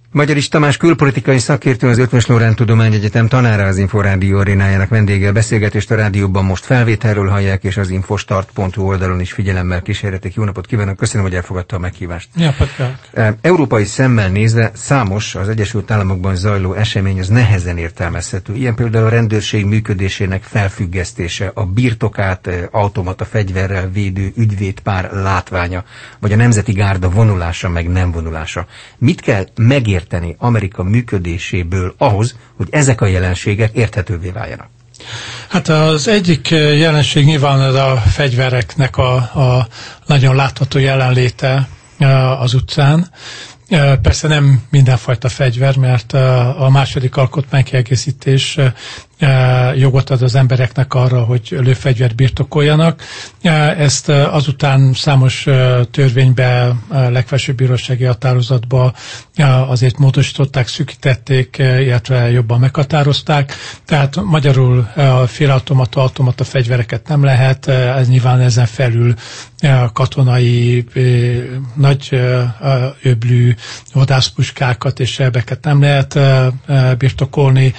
Magyarics Tamás külpolitikai szakértő, az Eötvös Loránd Tudományegyetem tanára, az Inforádió arénájának vendége. A beszélgetést a rádióban most felvételről hallják, és az infostart.hu oldalon is figyelemmel kísérhetik. Jó napot kívánok, köszönöm, hogy elfogadta a meghívást. Európai szemmel nézve számos az Egyesült Államokban zajló esemény az nehezen értelmezhető. Ilyen például a rendőrség működésének felfüggesztése, a birtokát automata fegyverrel védő ügyvédpár látványa, vagy a Nemzeti Gárda vonulása meg nem vonulása. Mit kell megérteni Amerika működéséből ahhoz, hogy ezek a jelenségek érthetővé váljanak? Hát az egyik jelenség nyilván az a fegyvereknek a nagyon látható jelenléte az utcán. Persze nem mindenfajta fegyver, mert a második alkotmánykiegészítés jogot ad az embereknek arra, hogy lőfegyvert birtokoljanak. Ezt azután számos törvénybe, legfelsőbb bírósági határozatba azért módosították, szűkítették, illetve jobban meghatározták. Tehát magyarul félautomata, automata fegyvereket nem lehet, ez nyilván ezen felül katonai, nagy öblű vadászpuskákat és sebeket nem lehet birtokolni.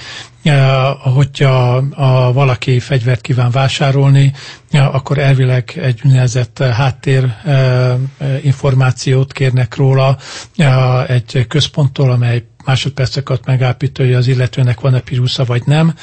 Hogyha valaki fegyvert kíván vásárolni, akkor elvileg egy úgynevezett háttér információt kérnek róla egy központtól, amely másodperceket megállapítja, hogy az illetőnek van-e pirusza vagy nem.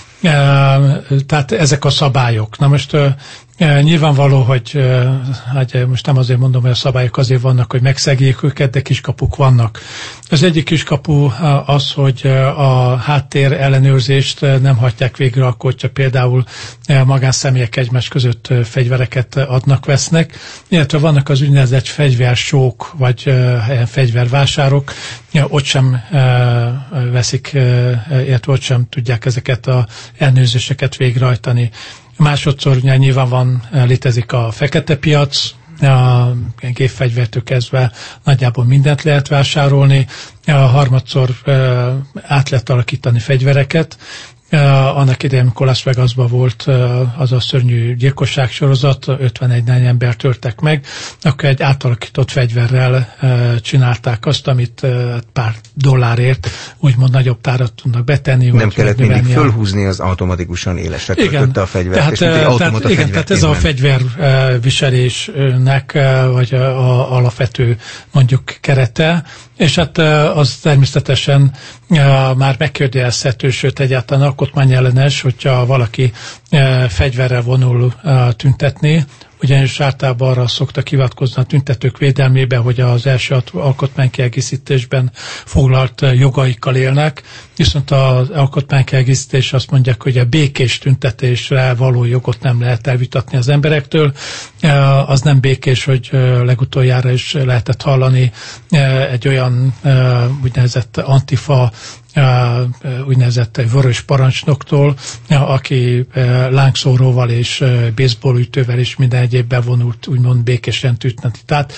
Tehát ezek a szabályok. Na most nyilvánvaló, hogy hát most nem azért mondom, hogy a szabályok azért vannak, hogy megszegjék őket, de kiskapuk vannak. Az egyik kiskapu az, hogy a háttér ellenőrzést nem hagyják végre akkor, hogyha például magánszemélyek egymás között fegyvereket adnak, vesznek, illetve vannak az úgynevezett fegyversók, vagy fegyvervásárok, ott sem veszik, illetve ott sem tudják ezeket az ellenőrzéseket végrehajtani. Másodszor nyilván létezik a fekete piac, a gépfegyvertől kezdve nagyjából mindent lehet vásárolni. Harmadszor át lehet alakítani fegyvereket. Annak idején, amikor Las Vegasban volt az a szörnyű gyilkosság sorozat, 51 embert öltek meg, akkor egy átalakított fegyverrel csinálták azt, amit pár dollárért úgymond nagyobb tárat tudnak betenni. Nem kellett mindig fölhúzni, az automatikusan élesre töltötte a fegyvert. Tehát ez a fegyverviselésnek vagy alapvető mondjuk kerete, és hát az természetesen már megkérdőjelezhető, sőt egyáltalán alkotmányellenes, hogyha valaki fegyverrel vonul tüntetni, ugyanis általában arra szoktak hivatkozni a tüntetők védelmébe, hogy az első alkotmánykiegészítésben foglalt jogaikkal élnek, viszont az alkotmánykiegészítés azt mondják, hogy a békés tüntetésre való jogot nem lehet elvitatni az emberektől. Az nem békés, hogy legutoljára is lehetett hallani egy olyan úgynevezett antifa, úgynevezett vörös parancsnoktól, aki lángszóróval és baseballütővel és minden egyébben vonult, úgymond békésen tüntetni. Tehát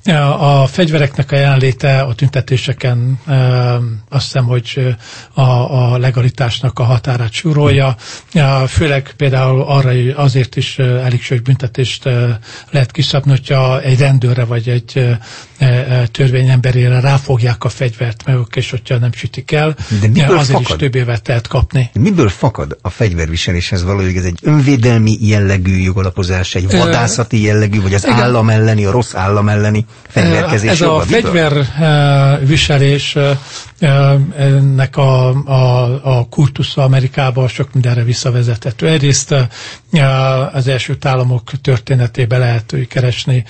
a fegyvereknek a jelenléte a tüntetéseken azt hiszem, hogy a legalitásnak a határát súrolja. Főleg például arra azért is elég súlyos büntetést lehet kiszabni, hogyha egy rendőrre vagy egy törvényemberére ráfogják a fegyvert meg, és hogyha nem sütik el, azért is több évet lehet kapni. Miből fakad a fegyverviseléshez való, hogy ez egy önvédelmi jellegű jogalapozás, egy vadászati jellegű, vagy az állam elleni, a rossz állam elleni fegyverkezés? Ez a fegyverviselés ennek a kultusza Amerikában sok mindenre visszavezethető. Egyrészt az Egyesült Államok történetében lehet keresni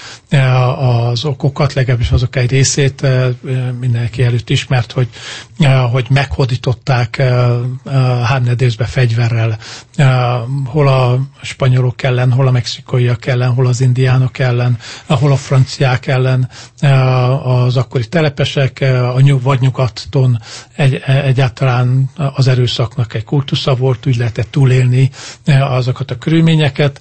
az okokat, legalábbis azok egy részét, mindenki előtt ismert, hogy meghódították háromnegyedészbe fegyverrel, hol a spanyolok ellen, hol a mexikóiak ellen, hol az indiánok ellen, hol a franciák ellen, az akkori telepesek, vagy nyugaton egyáltalán az erőszaknak egy kultusza volt, úgy lehetett túlélni azokat a körülményeket.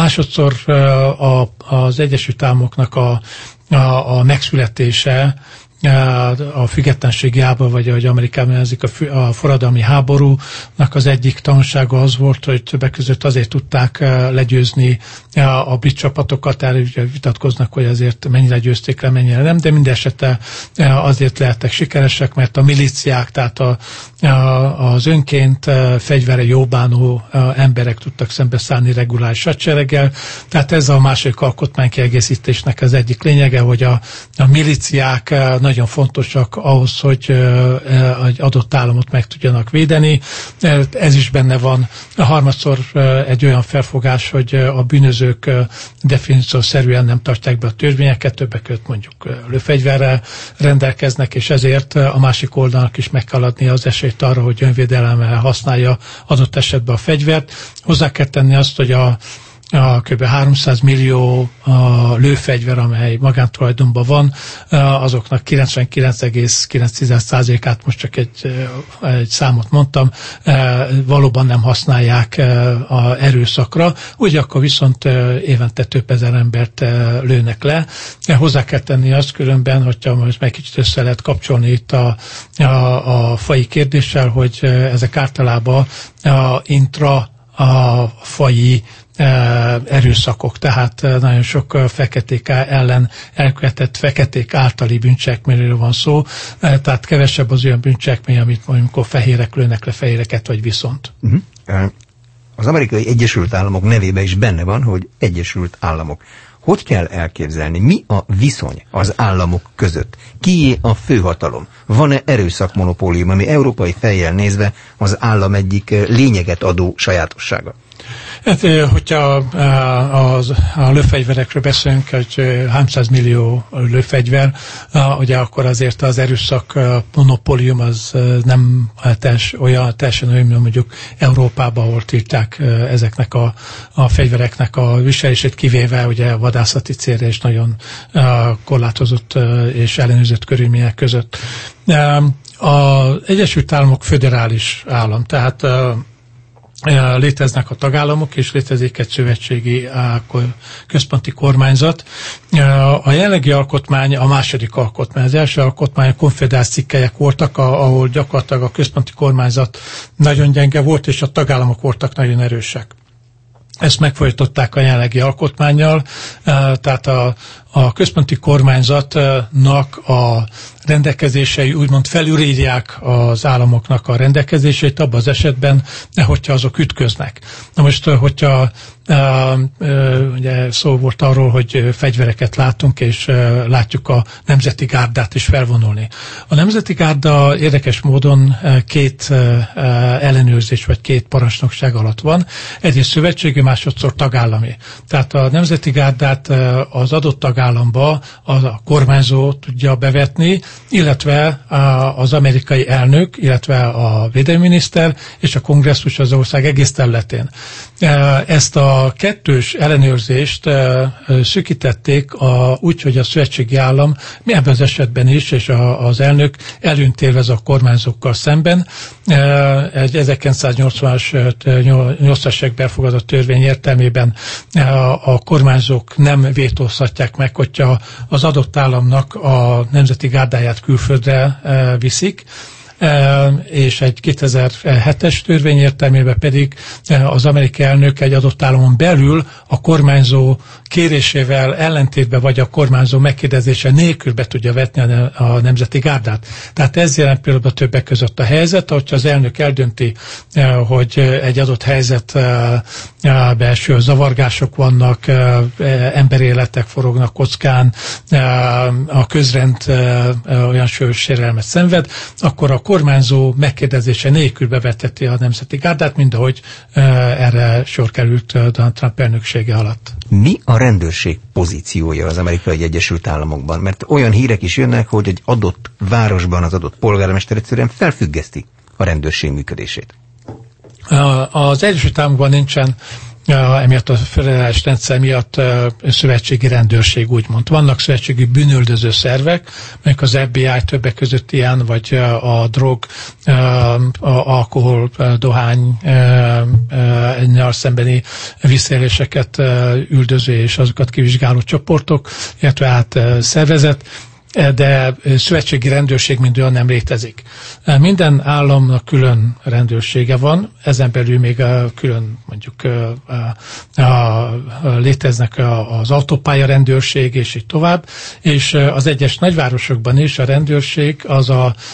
Másodszor az Egyesült Államoknak a megszületése a függetlenségi háború, vagy ahogy Amerikában nevezik, a forradalmi háborúnak az egyik tanulsága az volt, hogy többek között azért tudták legyőzni a brit csapatokat, erről vitatkoznak, hogy azért mennyire győzték le, mennyire nem, de minden esetre azért lehettek sikeresek, mert a milíciák, tehát az önként fegyvere jóbánó emberek tudtak szembeszállni reguláris hadsereggel, tehát ez a második alkotmánykiegészítésnek az egyik lényege, hogy a milíciák nagyon fontosak ahhoz, hogy egy adott államot meg tudjanak védeni. Ez is benne van. Harmadszor egy olyan felfogás, hogy a bűnözők definíciószerűen nem tartják be a törvényeket, többek között mondjuk lőfegyverrel rendelkeznek, és ezért a másik oldalnak is meg kell adni az esélyt arra, hogy önvédelemmel használja adott esetben a fegyvert. Hozzá kell tenni azt, hogy a kb. 300 millió lőfegyver, amely magántulajdonban van, azoknak 99,9%-át, most csak egy számot mondtam, valóban nem használják erőszakra, úgy akkor viszont évente több ezer embert lőnek le. Hozzá kell tenni azt különben, hogyha most meg kicsit össze lehet kapcsolni itt a faji kérdéssel, hogy ezek általában a faji erőszakok, tehát nagyon sok feketék ellen elkövetett feketék általi bűncselekményről van szó, tehát kevesebb az olyan bűncselekmény, amit mondjuk fehérek lőnek le fehéreket, vagy viszont. Az Amerikai Egyesült Államok nevében is benne van, hogy Egyesült Államok. Hogy kell elképzelni? Mi a viszony az államok között? Kié a főhatalom? Van-e erőszakmonopólium, ami európai fejjel nézve az állam egyik lényeget adó sajátossága? Hát, hogyha a lőfegyverekről beszélünk, hogy 300 millió lőfegyver, ugye akkor azért az erőszak monopólium az nem teljesen olyan, mondjuk Európában, ahol tiltják ezeknek a fegyvereknek a viselését, kivéve ugye a vadászati célra is nagyon korlátozott és ellenőrzött körülmények között. Az Egyesült Államok föderális állam, tehát léteznek a tagállamok, és létezik egy szövetségi központi kormányzat. A jelenlegi alkotmány a második alkotmány. Az első alkotmány a konfederált cikkelyek voltak, ahol gyakorlatilag a központi kormányzat nagyon gyenge volt, és a tagállamok voltak nagyon erősek. Ezt megfojtották a jelenlegi alkotmánnyal, tehát a központi kormányzatnak a rendelkezései úgymond felülírják az államoknak a rendelkezéseit abban az esetben, hogyha azok ütköznek. Na most, hogyha ugye szó volt arról, hogy fegyvereket látunk, és látjuk a Nemzeti Gárdát is felvonulni. A Nemzeti Gárda érdekes módon két ellenőrzés, vagy két parancsnokság alatt van. Egyrészt szövetségi, másodszor tagállami. Tehát a Nemzeti Gárdát az adott tagállamba a kormányzó tudja bevetni, illetve az amerikai elnök, illetve a védelminiszter és a kongresszus az ország egész területén. Ezt a kettős ellenőrzést szűkítették úgy, hogy a szövetségi állam ebben az esetben is, és az elnök előnyt élvez a kormányzókkal szemben. Egy 1980-as években elfogadott törvény értelmében a kormányzók nem vétózhatják meg, hogyha az adott államnak a nemzeti gárdáját külföldre viszik, és egy 2007-es törvény értelmében pedig az amerikai elnök egy adott államon belül a kormányzó kérésével ellentétben vagy a kormányzó megkérdezése nélkül be tudja vetni a nemzeti gárdát. Tehát ez jelen pillanatban többek között a helyzet, hogyha az elnök eldönti, hogy egy adott helyzetben belső zavargások vannak, emberéletek forognak kockán, a közrend olyan súlyos sérelmet szenved, akkor a kormányzó megkérdezése nélkül bevetheti a nemzeti gárdát, mint ahogy erre sor került Donald Trump elnöksége alatt. Mi a rendőrség pozíciója az Amerikai Egyesült Államokban? Mert olyan hírek is jönnek, hogy egy adott városban az adott polgármester egyszerűen felfüggeszti a rendőrség működését. Az Egyesült Államokban nincsen emiatt a föderális rendszer miatt szövetségi rendőrség, úgymond. Vannak szövetségi bűnöldöző szervek, melyek az FBI többek között ilyen, vagy a drog, alkohol, dohány szembeni visszaéléseket üldöző és azokat kivizsgáló csoportok, illetve szervezet. de szövetségi rendőrség mind olyan nem létezik. Minden államnak külön rendőrsége van, ezen belül még külön mondjuk léteznek az autópálya rendőrség, és így tovább, és az egyes nagyvárosokban is a rendőrség az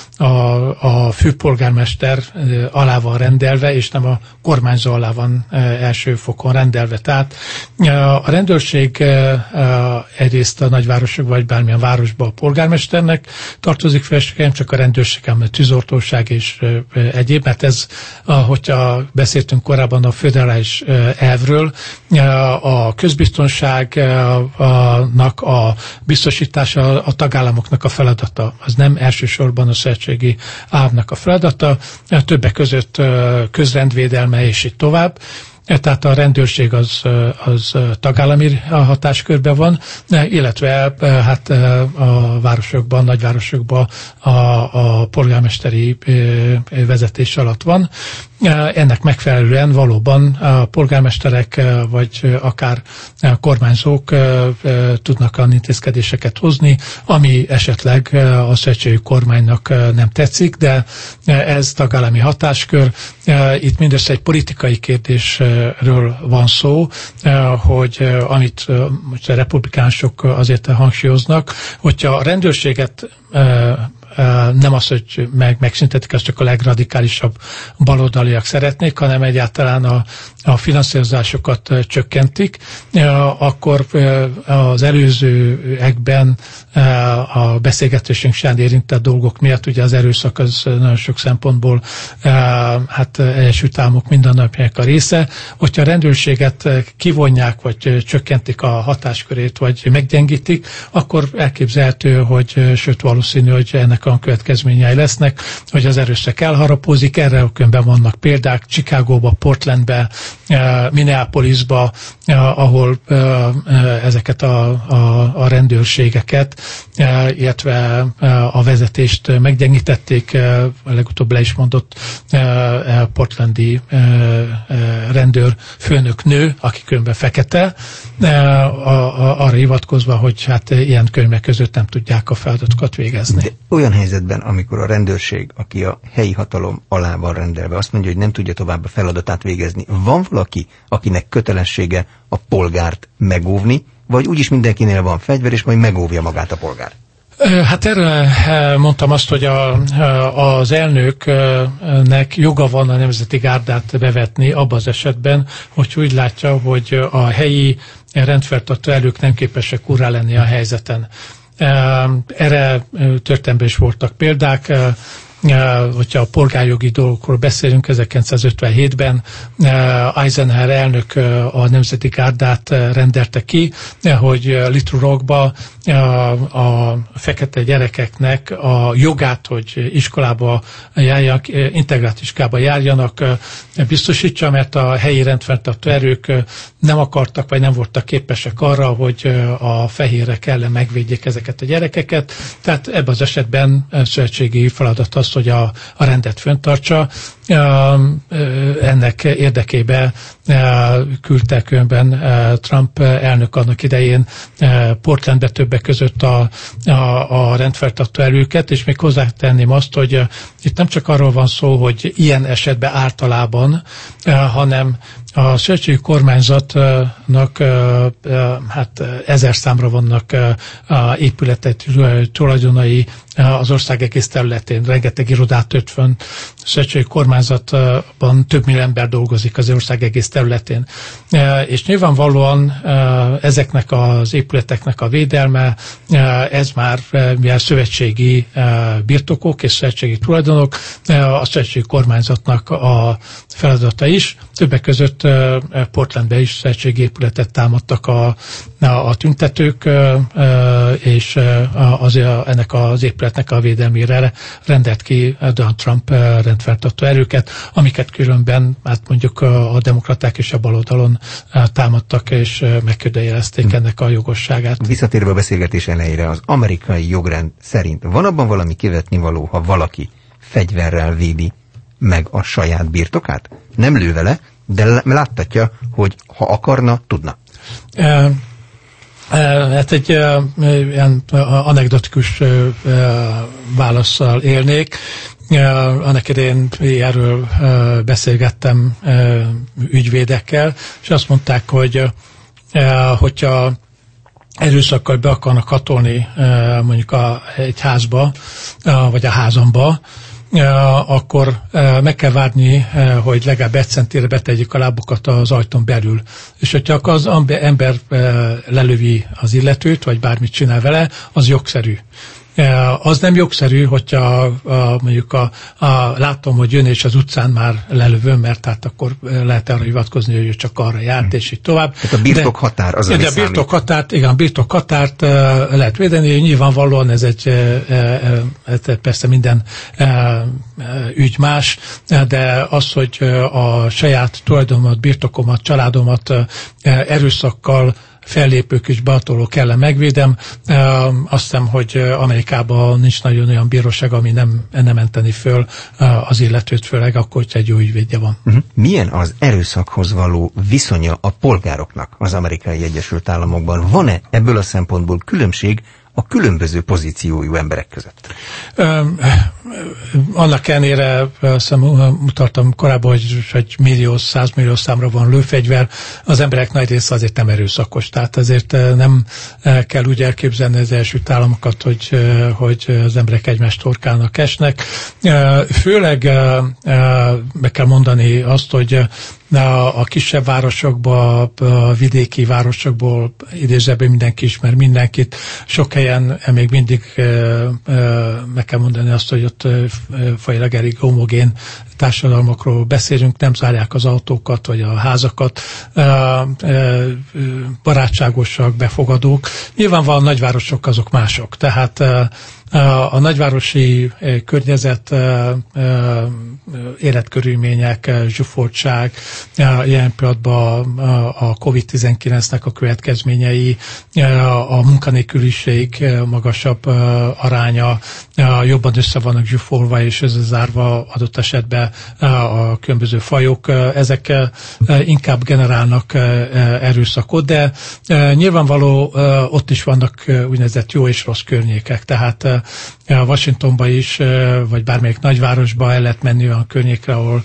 a főpolgármester alá van rendelve, és nem a kormányzó alá van első fokon rendelve. Tehát a rendőrség egyrészt a nagyvárosok vagy bármilyen városban a polgármesternek tartozik felelőssége, nem csak a rendőrség, hanem a tűzoltóság és egyéb, mert ez, hogyha beszéltünk korábban a föderális elvről, a közbiztonságnak a biztosítása a tagállamoknak a feladata. Az nem elsősorban a szövetségi államnak a feladata, többek között közrendvédelme és így tovább. Tehát a rendőrség az tagállami hatáskörben van, illetve hát a városokban, nagyvárosokban a polgármesteri vezetés alatt van. Ennek megfelelően valóban a polgármesterek vagy akár kormányzók tudnak olyan intézkedéseket hozni, ami esetleg a szövetségi kormánynak nem tetszik, de ez tagállami hatáskör. Itt mindössze egy politikai kérdésről van szó, hogy amit most a republikánusok azért hangsúlyoznak, hogyha a rendőrséget nem az, hogy megszüntetik, ezt csak a legradikálisabb baloldaliak szeretnék, hanem egyáltalán a finanszírozásokat csökkentik, akkor az előzőekben a beszélgetésünk során érintett dolgok miatt, ugye az erőszak az nagyon sok szempontból hát Egyesült Államok mindennapjának a része, hogyha a rendőrséget kivonják, vagy csökkentik a hatáskörét, vagy meggyengítik, akkor elképzelhető, hogy sőt valószínű, hogy ennek a következményei lesznek, hogy az erőszak elharapózik, erre különben vannak példák, Chicagóba, Portlandbe, Minneapolisba, ahol ezeket a rendőrségeket, illetve a vezetést meggyengítették, legutóbb le is mondott portlandi rendőr főnök nő, aki különben fekete, arra hivatkozva, hogy hát ilyen körülmények között nem tudják a feladatokat végezni. De olyan helyzetben, amikor a rendőrség, aki a helyi hatalom alá van rendelve, azt mondja, hogy nem tudja tovább a feladatát végezni, van valaki, akinek kötelessége a polgárt megóvni, vagy úgyis mindenkinél van fegyver, és majd megóvja magát a polgár? Hát erre mondtam azt, hogy az elnöknek joga van a Nemzeti Gárdát bevetni abban az esetben, hogy úgy látja, hogy a helyi rendfenntartó erők nem képesek urrá lenni a helyzeten. Erre történetben is voltak példák. Hogyha a polgárjogi dolgokról beszélünk, 1957-ben Eisenhower elnök a Nemzeti Gárdát rendelte ki, hogy Little Rockba a fekete gyerekeknek a jogát, hogy iskolába járjanak, integrált iskolába járjanak, biztosítsa, mert a helyi rendfenntartó erők nem akartak, vagy nem voltak képesek arra, hogy a fehérek ellen megvédjék ezeket a gyerekeket. Tehát ebben az esetben szövetségi feladat az, hogy a rendet fenntartsa. Ennek érdekében küldte különben Trump elnök annak idején Portlandbe többek között a rendfenntartó erőket, és még hozzátenném azt, hogy itt nem csak arról van szó, hogy ilyen esetben általában, hanem a szövetségi kormányzatnak hát 1000 számra vannak épületek tulajdonai az ország egész területén, rengeteg irodát tört fönn. A szövetségi kormányzatban több millió ember dolgozik az ország egész területén. És nyilvánvalóan ezeknek az épületeknek a védelme, ez már mivel szövetségi birtokok és szövetségi tulajdonok, a szövetségi kormányzatnak a feladata is. Többek között Portlandben is szövetségi épületet támadtak a tüntetők, és ennek az épületnek a védelmére rendelt ki Donald Trump rendfenntartó erőket, amiket különben hát mondjuk a demokraták és a baloldalon támadtak, és megkérdőjelezték ennek a jogosságát. Visszatérve a beszélgetés elejére, az amerikai jogrend szerint van abban valami kivetnivaló, ha valaki fegyverrel védi meg a saját birtokát? Nem lő vele, de láttatja, hogy ha akarna, tudna. Hát egy ilyen anekdotikus válasszal élnék. Annak idején erről beszélgettem ügyvédekkel, és azt mondták, hogy hogyha erőszakkal be akarnak hatolni mondjuk egy házba, vagy a házamba, akkor meg kell várni, hogy legalább 1 centire betegyük a lábukat az ajtón belül. És hogyha az ember lelövi az illetőt, vagy bármit csinál vele, az jogszerű. Az nem jogszerű, hogyha mondjuk látom, hogy jön és az utcán már lelövöm, mert hát akkor lehet arra hivatkozni, hogy ő csak arra járt, és így tovább. Tehát a birtokhatár az, ami számít. A birtokhatárt lehet védeni, nyilvánvalóan ez persze minden ügy más, de az, hogy a saját tulajdonomat, birtokomat, családomat erőszakkal fellépők és behatolók ellen megvédem. Azt hiszem, hogy Amerikában nincs nagyon olyan bíróság, ami nem menteni föl az illetőt, főleg akkor, hogyha egy jó ügyvédje van. Milyen az erőszakhoz való viszonya a polgároknak az Amerikai Egyesült Államokban? Van-e ebből a szempontból különbség a különböző pozíciójú emberek között? Annak ellenére mutattam korábban, hogy 100 millió számra van lőfegyver, az emberek nagy része azért nem erőszakos. Tehát ezért nem kell úgy elképzelni az Egyesült Államokat, hogy az emberek egymást torkálnak, esnek. Főleg be kell mondani azt, hogy a kisebb városokban, a vidéki városokból idézőben mindenki ismer mindenkit. Sok helyen még mindig meg kell mondani azt, hogy ott fajilag elég homogén társadalmakról beszélünk, nem zárják az autókat, vagy a házakat, barátságosak, befogadók. Nyilvánvalóan nagyvárosok azok mások, tehát a nagyvárosi környezet, életkörülmények, zsúfoltság, ilyen pillanatban a COVID-19-nek a következményei, a munkanélküliség magasabb aránya, jobban össze vannak zsúfolva és zárva adott esetben a különböző fajok, ezek inkább generálnak erőszakot, de nyilvánvaló ott is vannak úgynevezett jó és rossz környékek, tehát Washingtonba is, vagy bármelyik nagyvárosba el lehet menni olyan környékre, ahol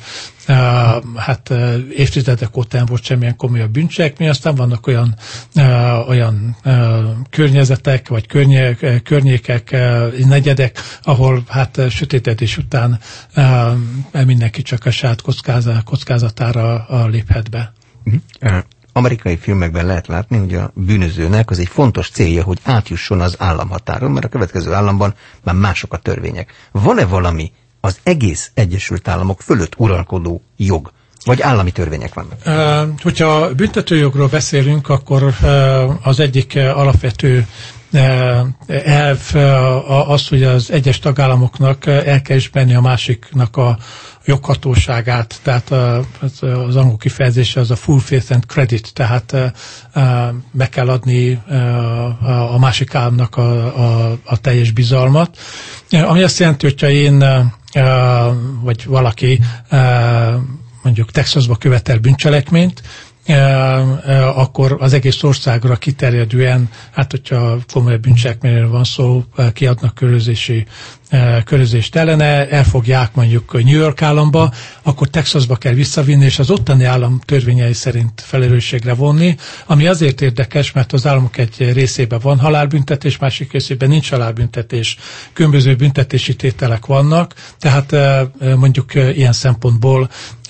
évtizedek óta nem volt semmilyen komolyabb bűncselekmény, aztán vannak olyan környezetek, vagy környékek, negyedek, ahol sötétedés után mindenki csak a saját kockázatára léphet be. Amerikai filmekben lehet látni, hogy a bűnözőnek az egy fontos célja, hogy átjusson az államhatáron, mert a következő államban már mások a törvények. Van-e valami az egész Egyesült Államok fölött uralkodó jog, vagy állami törvények vannak? Hogyha büntetőjogról beszélünk, akkor az egyik alapvető elv az, hogy az egyes tagállamoknak el kell ismerni a másiknak a joghatóságát, tehát az angol kifejezése az a full faith and credit, tehát meg kell adni a másik államnak a teljes bizalmat. Ami azt jelenti, hogyha én vagy valaki mondjuk Texasba követel bűncselekményt, akkor az egész országra kiterjedően, hogyha komoly bűncselekményről van szó, kiadnak körözést ellene, elfogják mondjuk New York államba, akkor Texasba kell visszavinni, és az ottani állam törvényei szerint felelősségre vonni, ami azért érdekes, mert az államok egy részében van halálbüntetés, másik részében nincs halálbüntetés, különböző büntetési tételek vannak, tehát mondjuk ilyen szempontból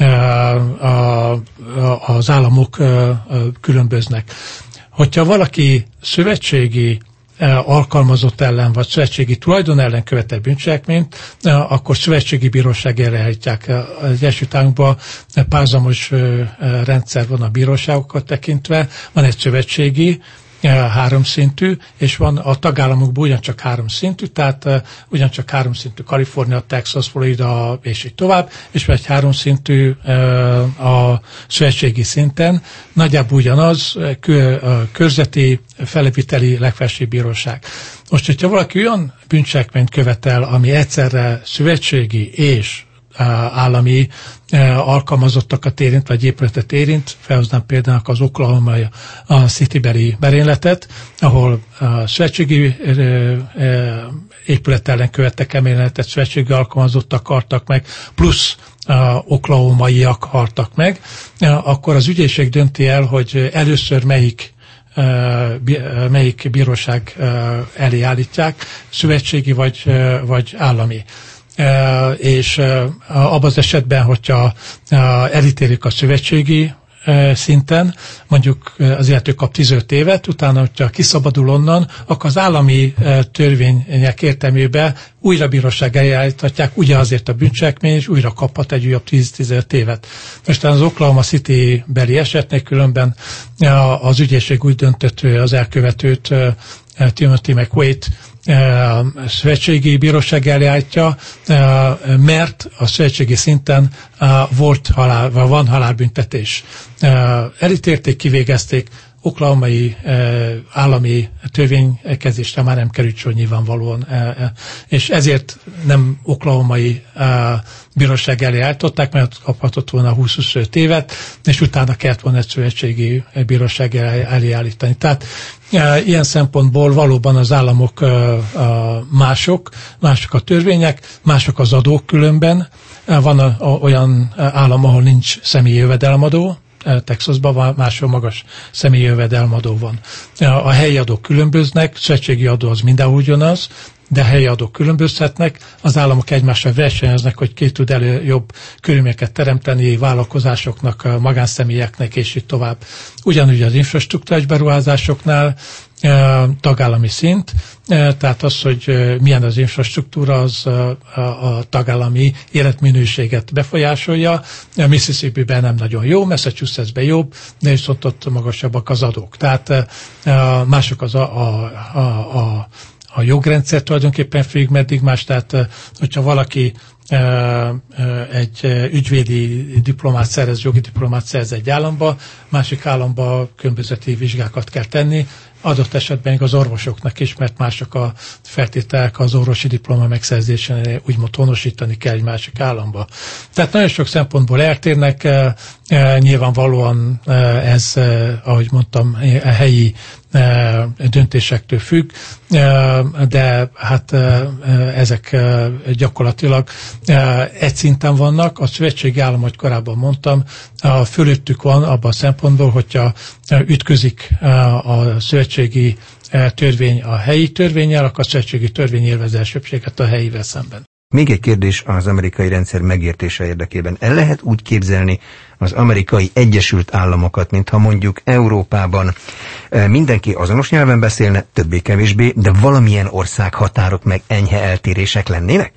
az államok különböznek. Hogyha valaki szövetségi alkalmazott ellen, vagy szövetségi tulajdon ellen követett bűncselekményt, akkor szövetségi bíróság elé állítják. Az Egyesült Államokban párhuzamos rendszer van a bíróságokat tekintve, van egy szövetségi, 3 szintű, és van a tagállamokban ugyancsak 3 szintű, tehát ugyancsak 3 szintű Kalifornia, Texas, Florida, és így tovább, és vagy 3 szintű a szövetségi szinten, nagyjából ugyanaz, körzeti, felépíteli legfelsőbb bíróság. Most, hogyha valaki olyan bűncselekményt követel, ami egyszerre szövetségi és állami alkalmazottakat érint, vagy épületet érint. Felhoznám például az Oklahoma City-beli merényletet, ahol szövetségi épület ellen követtek merényletet, szövetségi alkalmazottak haltak meg, plusz oklahomaiak haltak meg, akkor az ügyészség dönti el, hogy először melyik bíróság elé állítják, szövetségi vagy állami. És abban az esetben, hogyha elítélik a szövetségi szinten, mondjuk az illető kap 15 évet, utána, hogyha kiszabadul onnan, akkor az állami törvények értelmében újra bíróság elé állíthatják, ugye azért a bűncselekmény, és újra kaphat egy újabb 10-15 évet. Most az Oklahoma City beli esetnél különben az ügyészség úgy döntött, hogy az elkövetőt, Timothy McVeigh-t szövetségi bíróság elé állítja, mert a szövetségi szinten van halálbüntetés. Elítélték, kivégezték, oklahomai állami törvénykezésre már nem került sor nyilvánvalóan, és ezért nem oklahomai bíróság elé állították, mert kaphatott volna 20-25 évet, és utána kellett volna egy szövetségi bíróság elé állítani. Tehát ilyen szempontból valóban az államok mások a törvények, mások az adók különben. Van olyan állam, ahol nincs személyi jövedelemadó, Texasban máshol magas személyi jövedelemadó van. A helyi adók különböznek, szövetségi adó az mindenhol ugyanaz, de helyi adók különbözhetnek, az államok egymással versenyeznek, hogy ki tud jobb körülményeket teremteni vállalkozásoknak, magánszemélyeknek, és így tovább. Ugyanúgy az infrastruktúrás beruházásoknál tagállami szint, tehát az, hogy milyen az infrastruktúra, az a tagállami életminőséget befolyásolja. Mississippi-ben nem nagyon jó, Massachusetts-ben jobb, de viszont ott magasabbak az adók. Tehát mások a jogrendszer tulajdonképpen félig meddig más, tehát hogyha valaki egy ügyvédi diplomát szerez, jogi diplomát szerez egy államba, másik államba különbözeti vizsgákat kell tenni, adott esetben az orvosoknak is, mert mások a feltételek az orvosi diploma megszerzésénél úgymond honosítani kell egy másik államba. Tehát nagyon sok szempontból eltérnek, nyilvánvalóan ez, ahogy mondtam, a helyi döntésektől függ, de hát ezek gyakorlatilag egy szinten vannak. A szövetségi állam, ahogy korábban mondtam, fölöttük van abban a szempontból, hogyha ütközik a szövetségi törvény a helyi törvénnyel, akkor a szövetségi törvény élvezi elsőbbséget a helyivel szemben. Még egy kérdés az amerikai rendszer megértése érdekében. El lehet úgy képzelni az amerikai Egyesült Államokat, mintha mondjuk Európában mindenki azonos nyelven beszélne, többé-kevésbé, de valamilyen ország határok meg enyhe eltérések lennének?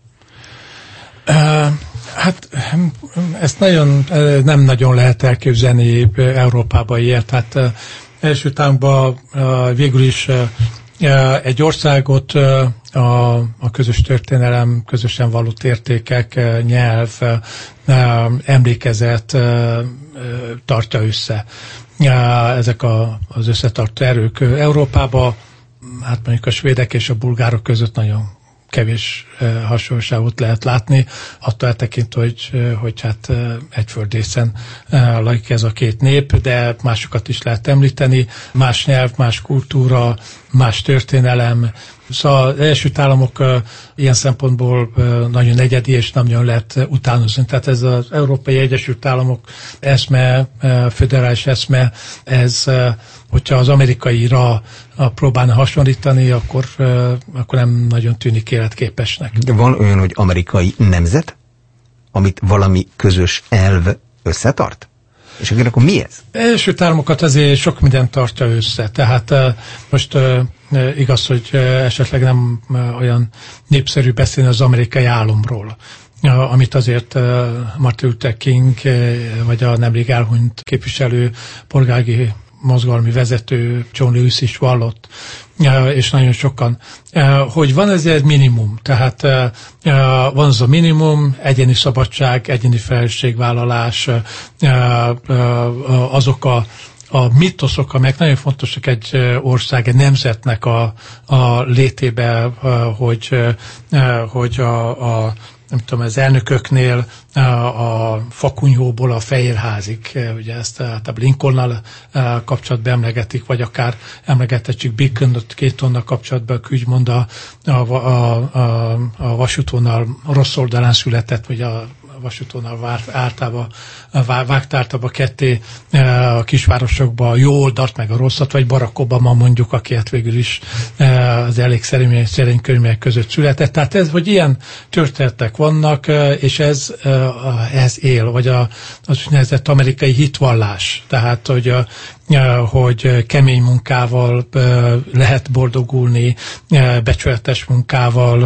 Hát ezt nem nagyon lehet elképzelni Európában ilyet. Hát Egyesült Államokban végül is egy országot a közös történelem, közösen való értékek, nyelv, emlékezet tartja össze. Ezek az összetartó erők Európában, hát mondjuk a svédek és a bulgárok között nagyon kevés hasonlóságot lehet látni, attól eltekintve, hogy hát egy földrészen lakik ez a két nép, de másokat is lehet említeni, más nyelv, más kultúra, más történelem. Szóval az Egyesült Államok ilyen szempontból nagyon egyedi, és nem nagyon lehet utánozni. Tehát ez az Európai Egyesült Államok eszme, föderális eszme, ez, hogyha az amerikaira próbálna hasonlítani, akkor nem nagyon tűnik életképesnek. De van olyan, hogy amerikai nemzet, amit valami közös elv összetart? És akkor mi ez? Egyesült Államokat azért sok mindent tartja össze. Tehát most igaz, hogy esetleg nem olyan népszerű beszélni az amerikai álomról, amit azért Martin Luther King, vagy a nemrég elhunyt képviselő, polgári mozgalmi vezető John Lewis is vallott, és nagyon sokan, hogy van ezért minimum, tehát van az a minimum, egyéni szabadság, egyéni felelősségvállalás, azok a mitoszok, amelyek nagyon fontosak egy ország, egy nemzetnek a létében, hogy nem tudom, az elnököknél a fakunyhóból a Fehérházig, ugye ezt általában Lincolnnal kapcsolatban emlegetik, vagy akár emlegethetjük Beacon-ot Claytonnal kapcsolatban, úgymond a vasútvonal rossz oldalán született, vagy a vasútvonal vágtártába ketté a kisvárosokba a jó oldalt, meg a rosszat, vagy Barack Obama mondjuk, aki hát végül is az elég szerény körülmények között született. Tehát ez, hogy ilyen történetek vannak, és ez él, vagy az úgynevezett amerikai hitvallás. Tehát, hogy kemény munkával lehet boldogulni, becsületes munkával,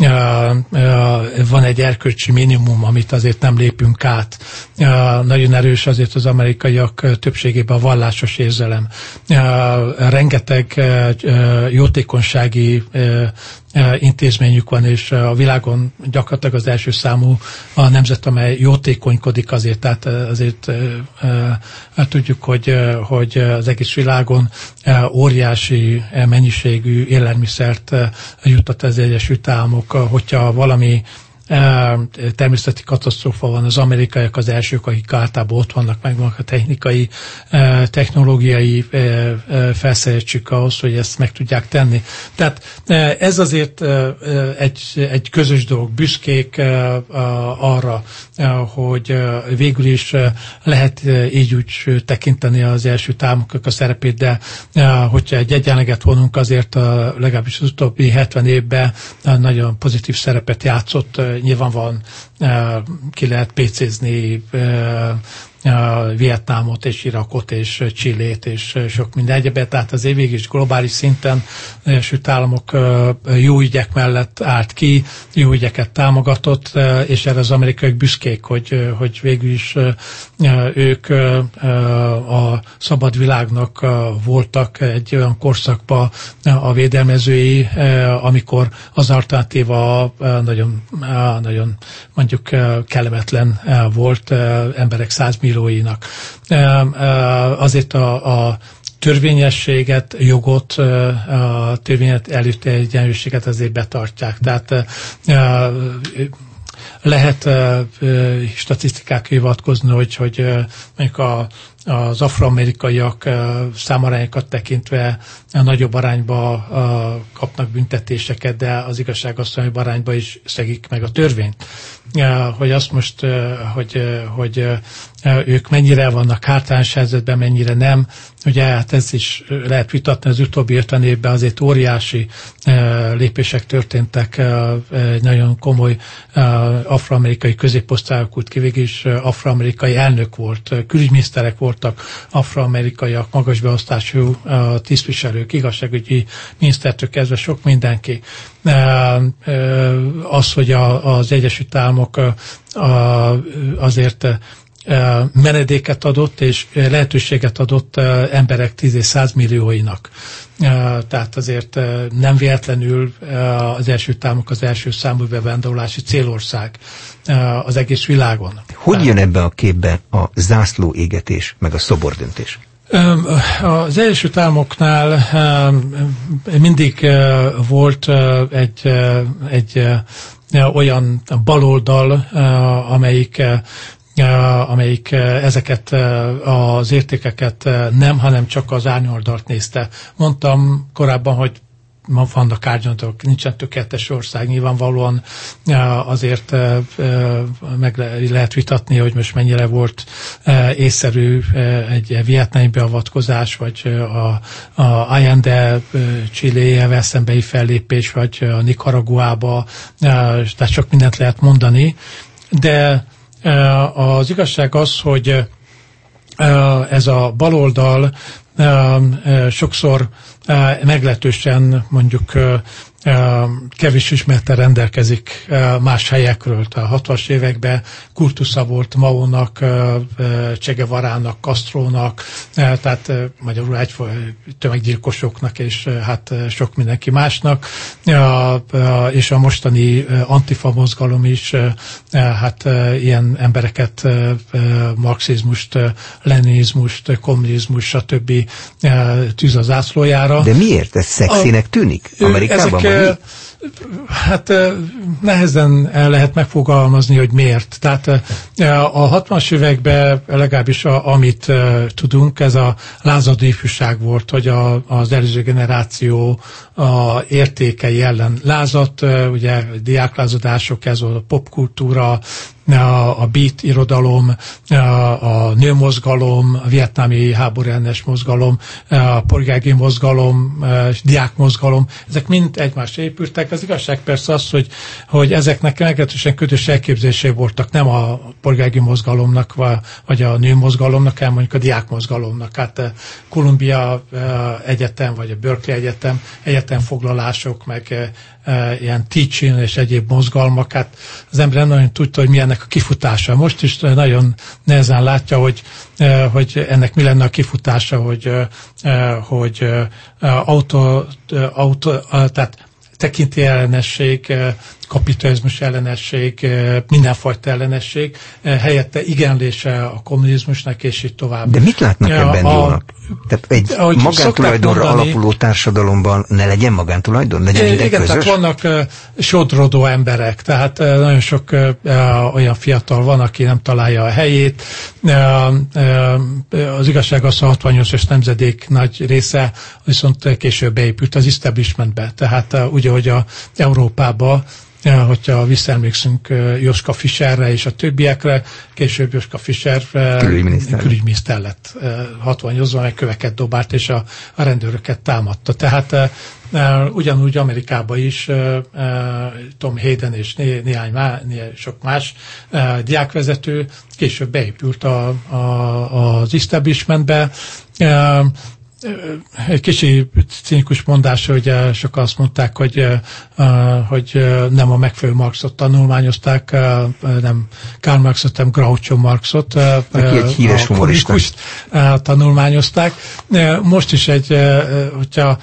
van egy erkölcsi minimum, amit azért nem lépünk át. Nagyon erős azért az amerikaiak többségében a vallásos érzelem. Rengeteg jótékonysági intézményük van, és a világon gyakorlatilag az első számú a nemzet, amely jótékonykodik azért, tehát azért tudjuk, hogy az egész világon óriási mennyiségű élelmiszert juttat az Egyesült Államok, hogyha valami természeti katasztrófa van, az amerikaiak az elsők, akik általában ott vannak, megvannak a technikai, technológiai felszereltségük ahhoz, hogy ezt meg tudják tenni. Tehát ez azért egy közös dolog, büszkék arra, hogy végül is lehet így úgy tekinteni az első támoknak a szerepét, de hogyha egy egyenleget vonunk, azért legalábbis az utóbbi 70 évben nagyon pozitív szerepet játszott. Nyilvánvalóan ki lehet pécézni Vietnámot és Irakot és Chilét és sok minden egyebet, tehát az végig is globális szinten az Egyesült Államok jó ügyek mellett állt ki, jó ügyeket támogatott, és erre az amerikaiak büszkék, hogy végül is ők a szabad világnak voltak egy olyan korszakban a védelmezői, amikor az alternatíva nagyon mondjuk kellemetlen volt emberek 100 millióinak. Azért a törvényességet, jogot, a törvényet előtti egyenlőséget azért betartják. Tehát lehet statisztikák hivatkozni, hogy mondjuk az afroamerikaiak számarányokat tekintve nagyobb arányba kapnak büntetéseket, de az igazság az, hogy arányban is szegik meg a törvényt. Hogy azt most, hogy ők mennyire vannak hátrányos helyzetben, mennyire nem. Ugye hát ez is lehet vitatni, az utóbbi 50 évben azért óriási lépések történtek, egy nagyon komoly afroamerikai középosztályok út ki, végig is afroamerikai elnök volt, külügyminiszterek voltak afroamerikaiak, magas beosztású tisztviselők, igazságügyi minisztertől kezdve sok mindenki. Az, hogy az Egyesült Államok azért menedéket adott és lehetőséget adott emberek 10 és 100 millióinak. Tehát azért nem véletlenül az Egyesült Államok az első számú bevándorlási célország az egész világon. Hogy jön ebbe a képbe a zászlóégetés meg a szobordöntés? Az Egyesült Államoknál mindig volt egy olyan baloldal, amelyik ezeket az értékeket nem, hanem csak az árnyoldalt nézte. Mondtam korábban, hogy ma vannak árnyolatok, nincsen tökéletes ország, nyilvánvalóan azért meg lehet vitatni, hogy most mennyire volt észszerű egy vietnámi beavatkozás, vagy a Allende Chilével szembeni fellépés, vagy a Nicaraguába, tehát sok mindent lehet mondani, de az igazság az, hogy ez a baloldal sokszor meglehetősen mondjuk kevés ismerettel rendelkezik más helyekről. A 60-as években kultusza volt Maónak, Che Guevarának, Castrónak, tehát magyarul tömeggyilkosoknak, és hát sok mindenki másnak, és a mostani antifa mozgalom is hát ilyen embereket, marxizmust, leninizmust, kommunizmust, stb. Tűz a zászlójára. kifutása. De miért? Ez szexinek tűnik Amerikában? Hát nehezen lehet megfogalmazni, hogy miért. Tehát a 60-as években legalábbis amit tudunk, ez a lázadó ifjúság volt, hogy az előző generáció a értékei ellen lázadt, ugye diáklázadások, ez volt a popkultúra, a beat irodalom, a nőmozgalom, a vietnámi háború ellenes mozgalom, a polgári mozgalom, diákmozgalom, ezek mind egymásra épültek. Az igazság persze az, hogy ezeknek meglehetősen ködös elképzelései voltak, nem a polgári mozgalomnak, vagy a nőmozgalomnak, hanem mondjuk a diákmozgalomnak. Hát Columbia Egyetem, vagy a Berkeley Egyetem foglalások, meg ilyen teaching és egyéb mozgalmak, hát az ember nem nagyon tudta, hogy mi ennek a kifutása. Most is nagyon nehezen látja, hogy ennek mi lenne a kifutása, hogy tehát tekinti ellenesség, kapitalizmus ellenesség, mindenfajta ellenesség, helyette igenlése a kommunizmusnak, és így tovább. De mit látnak ebben jónak? Tehát egy magántulajdonra alapuló társadalomban ne legyen magántulajdon? Legyen minden igen, közös? tehát vannak sodrodó emberek, tehát nagyon sok olyan fiatal van, aki nem találja a helyét. Az igazság az, a 68-as nemzedék nagy része viszont később beépült az establishmentbe. Tehát úgy, ahogy Európában, hogyha visszaemlékszünk Joschka Fischerre és a többiekre, később Joschka Fischer külügyminiszter lett 68-ban, meg köveket dobált, és a rendőröket támadta. Tehát ugyanúgy Amerikában is Tom Hayden és sok más diákvezető később beépült az establishmentbe. Egy kicsi cinikus mondás, hogy sokan azt mondták, hogy nem a megfelelő Marxot tanulmányozták, nem Karl Marxot, nem Groucho Marxot, a komikust tanulmányozták. Most is hogyha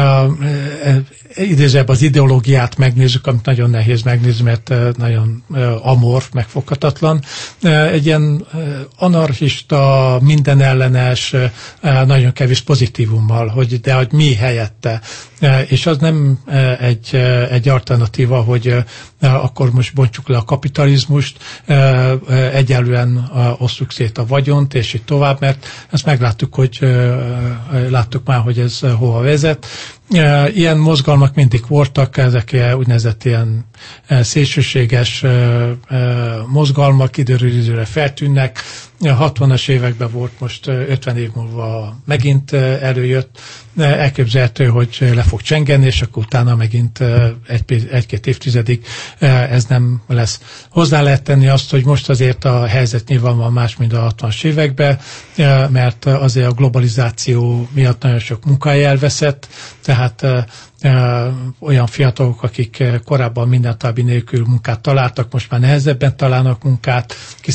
idézőbb az ideológiát megnézzük, amit nagyon nehéz megnézni, mert nagyon amorf, megfoghatatlan. Egy ilyen anarchista, mindenellenes, nagyon kevés pozitívummal, de hogy mi helyette. És az nem egy alternatíva, hogy akkor most bontsuk le a kapitalizmust, egyenlően osztjuk szét a vagyont, és így tovább, mert ezt megláttuk, láttuk már, hogy ez hova vezet. Ilyen mozgalmak mindig voltak, ezek úgynevezett ilyen szélsőséges mozgalmak, időről időre feltűnnek. A 60-as években volt, most 50 év múlva megint előjött. Elképzelhető, hogy le fog csengeni, és akkor utána megint egy-két évtizedig ez nem lesz. Hozzá lehet tenni azt, hogy most azért a helyzet nyilvánvalóan más, mint a 60-as években, mert azért a globalizáció miatt nagyon sok munkahely elveszett, tehát olyan fiatalok, akik korábban mindentálbi nélkül munkát találtak, most már nehezebben találnak munkát,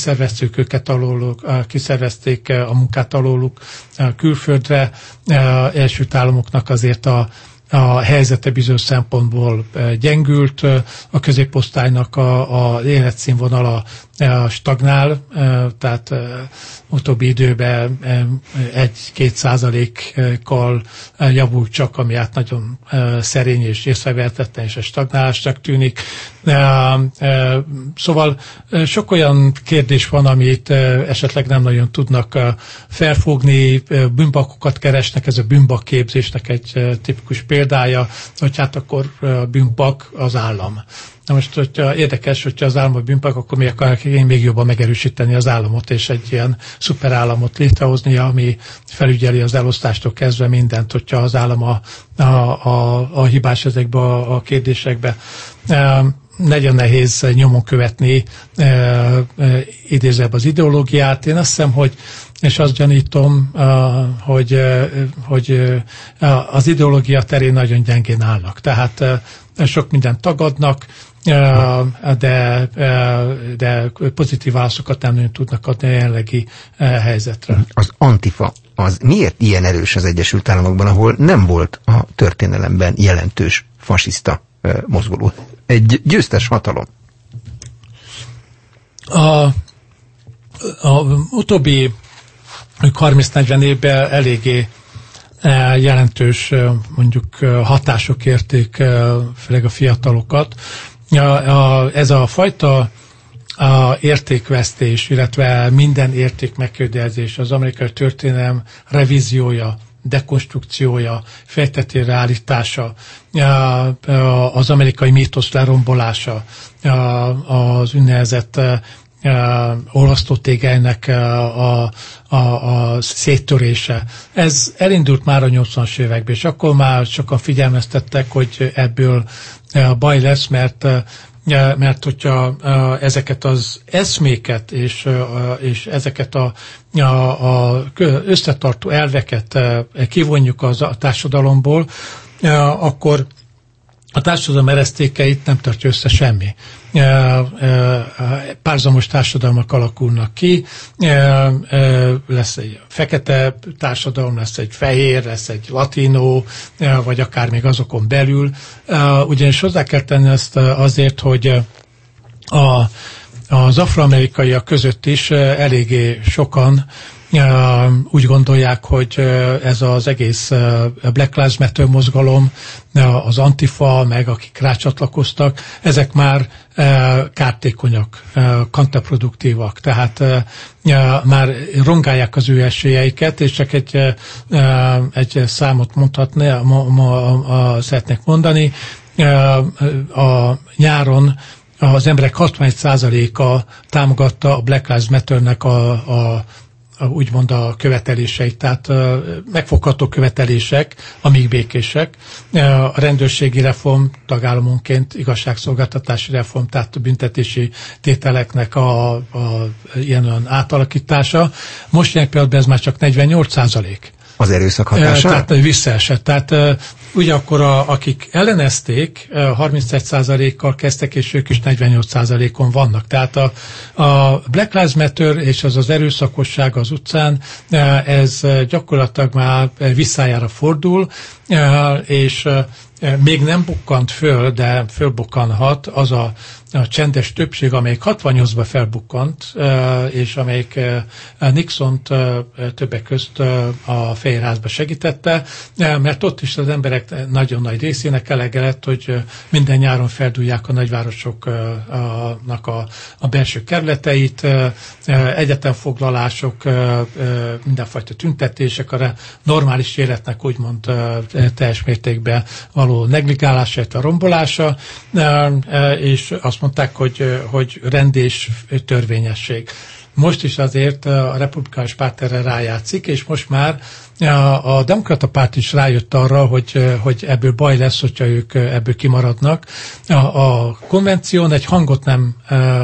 kiszervezték a munkát alóluk külföldre. Egyesült Államoknak azért a helyzete bizonyos szempontból gyengült, a középosztálynak a életszínvonala stagnál, tehát utóbbi időben 1-2%-kal javult csak, ami hát nagyon szerény és észrevehetetlen, és a stagnálásnak tűnik. Szóval sok olyan kérdés van, amit esetleg nem nagyon tudnak felfogni, bűnbakokat keresnek, ez a bűnbakképzésnek egy tipikus példája, hogy hát akkor bűnbak az állam. Na most, hogyha érdekes, hogyha az állam a bűnbak, akkor mi akarják még jobban megerősíteni az államot, és egy ilyen szuperállamot létrehozni, ami felügyeli az elosztástól kezdve mindent, hogyha az állam a hibás ezekbe a kérdésekbe. Nagyon nehéz nyomon követni idézőbb az ideológiát. Én azt hiszem, és azt gyanítom, hogy az ideológia terén nagyon gyengén állnak. Tehát sok mindent tagadnak, de pozitív válaszokat nem nagyon tudnak adni a jelenlegi helyzetre. Az Antifa, az miért ilyen erős az Egyesült Államokban, ahol nem volt a történelemben jelentős fasiszta mozgoló? Egy győztes hatalom. A utóbbi 30-40 évben eléggé jelentős mondjuk hatások érték főleg a fiatalokat. Ez a fajta értékvesztés, illetve minden érték megkérdezés, az amerikai történelem revíziója, dekonstrukciója, fejtetére állítása, az amerikai mítosz lerombolása, az úgynevezett olvasztótégelynek a széttörése. Ez elindult már a 80-as években, és akkor már sokan figyelmeztettek, hogy ebből baj lesz, mert hogyha ezeket az eszméket és ezeket a összetartó elveket kivonjuk a társadalomból, akkor a társadalom eresztékeit nem tartja össze semmi. Párhuzamos társadalmak alakulnak ki, lesz egy fekete társadalom, lesz egy fehér, lesz egy latinó, vagy akár még azokon belül. Ugyanis hozzá kell tenni ezt azért, hogy az afroamerikaiak között is eléggé sokan úgy gondolják, hogy ez az egész Black Lives Matter mozgalom, az Antifa, meg akik rácsatlakoztak, ezek már kártékonyak, kontraproduktívak, tehát már rongálják az ő esélyeiket, és csak egy számot szeretnék mondani. A nyáron az emberek 61%-a támogatta a Black Lives Matter-nek úgymond a követeléseit, tehát megfogható követelések, amíg békések. A rendőrségi reform tagállamonként, igazságszolgáltatási reform, tehát a büntetési tételeknek ilyen átalakítása. Most ilyen például ez már csak 48%. Az erőszak hatása? Tehát visszaesett. Tehát ugyanakkor akik ellenezték, 31%-kal kezdtek, és ők is 48%-on vannak. Tehát a Black Lives Matter és az erőszakosság az utcán, ez gyakorlatilag már visszájára fordul, és még nem bukkant föl, de fölbukkanhat az a csendes többség, amelyik 68-ban felbukkant, és amelyik Nixont többek közt a Fehérházba segítette, mert ott is az emberek nagyon nagy részének elege lett, hogy minden nyáron feldúlják a nagyvárosoknak a belső kerületeit, egyetemfoglalások, mindenfajta tüntetések, a normális életnek úgymond teljes mértékben való negligálása, a rombolása, és azt mondták, hogy rend és törvényesség. Most is azért a republikánus párt erre rájátszik, és most már a demokrata párt is rájött arra, hogy ebből baj lesz, hogyha ők ebből kimaradnak. A konvención egy hangot nem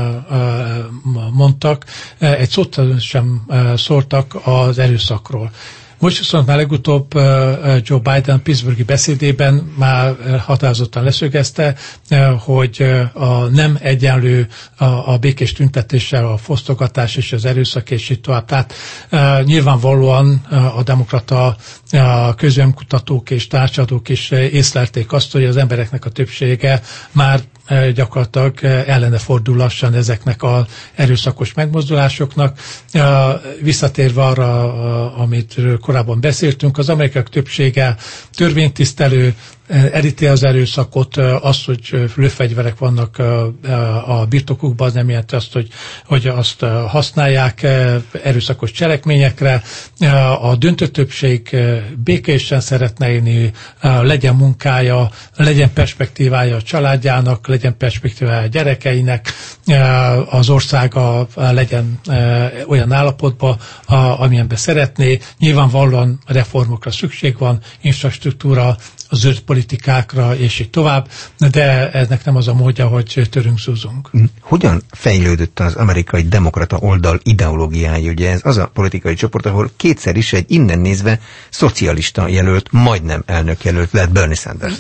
mondtak, egy szót sem szóltak az erőszakról. Most viszont már legutóbb Joe Biden Pittsburghi beszédében már határozottan leszögezte, hogy nem egyenlő a békés tüntetéssel a fosztogatás és az erőszak és így tovább. Tehát nyilvánvalóan a demokrata közvéleménykutatók és tanácsadók is észlelték azt, hogy az embereknek a többsége már gyakorlatilag ellene fordul lassan ezeknek az erőszakos megmozdulásoknak. Visszatérve arra, amit korábban beszéltünk, az amerikaiak többsége törvénytisztelő, elítéli az erőszakot, azt, hogy lőfegyverek vannak a birtokukban, az nem jelenti azt, hogy azt használják erőszakos cselekményekre. A döntő többség békésen szeretne élni, legyen munkája, legyen perspektívája a családjának, legyen perspektívája a gyerekeinek, az országa legyen olyan állapotban, amilyenben szeretné. Nyilvánvalóan reformokra szükség van, infrastruktúra, a zöld politikákra, és így tovább, de ennek nem az a módja, hogy törünk-zúzunk. Hogyan fejlődött az amerikai demokrata oldal ideológiája? Ugye ez az a politikai csoport, ahol kétszer is egy innen nézve szocialista jelölt, majdnem elnök jelölt lett Bernie Sanders.